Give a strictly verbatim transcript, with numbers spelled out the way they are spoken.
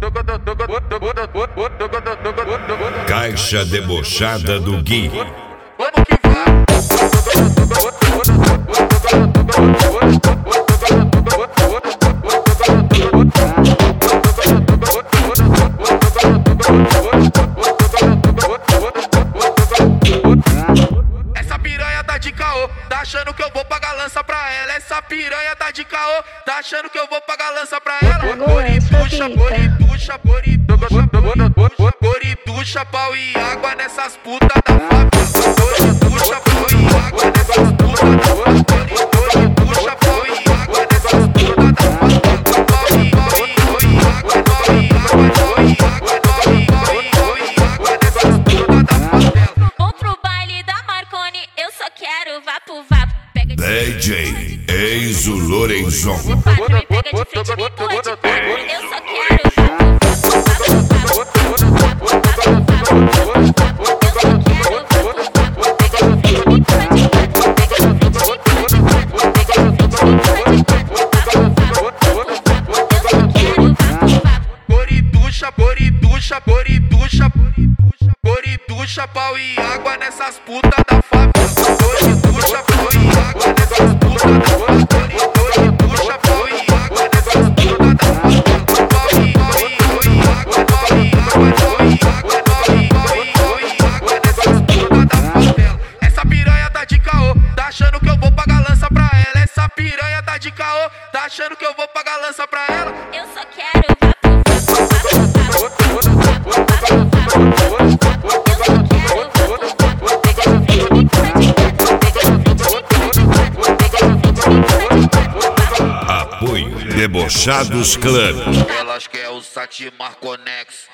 Caixa debochada do Gui. Vamos que vai. Essa piranha tá de caô, tá achando que eu vou pagar lança pra ela. Essa piranha tá de caô, tá achando que eu vou pagar lança pra ela. Borituxa, borituxa, borituxa, borituxa, borituxa, pau e água nessas putas da favela. Borituxa, pau e água nessas putas da favela. Borituxa, pau e água nessas putas da favela. Pau e água, pau e água, pau e água, pau e água, pau e água nessas putas da favela. Vou pro baile da Marconi, eu só quero vapo vapo. Pega de D J Enzo Lorenzon. quatro, me pega de frente, me empurra de quatro. Eu só quero vapo vapo, vapo vapo, vapo vapo, vapo vapo. Eu só quero vapo vapo. Pega de frente, me empurra de quatro. Pega de frente, me empurra de quatro. Pega de frente, me empurra de quatro. Vapo vapo, vapo vapo. Eu só quero vapo vapo. Borituxa, borituxa, borituxa, borituxa, borituxa, pau e água nessas putas da favela. Borituxa, pau e água nessas putas da favela. Borituxa, pau e água nessas putas da favela. Pau e água, pau e água, pau e água, pau e água, pau e água nessas putas da favela. Essa piranha tá de caô, tá achando que eu vou pagar lança pra ela. Essa piranha tá de caô, tá achando que eu vou pagar lança pra ela. Eu só quero vapo vapo, vapo vapo, vapo vapo, vapo vapo. Eu só quero vapo vapo. Pega de frente, me empurra de quatro. Pega de frente, me empurra de quatro. Pega de frente, me empurra de quatro. Apoio Debochados Club. Elas quer o Sati Marconex.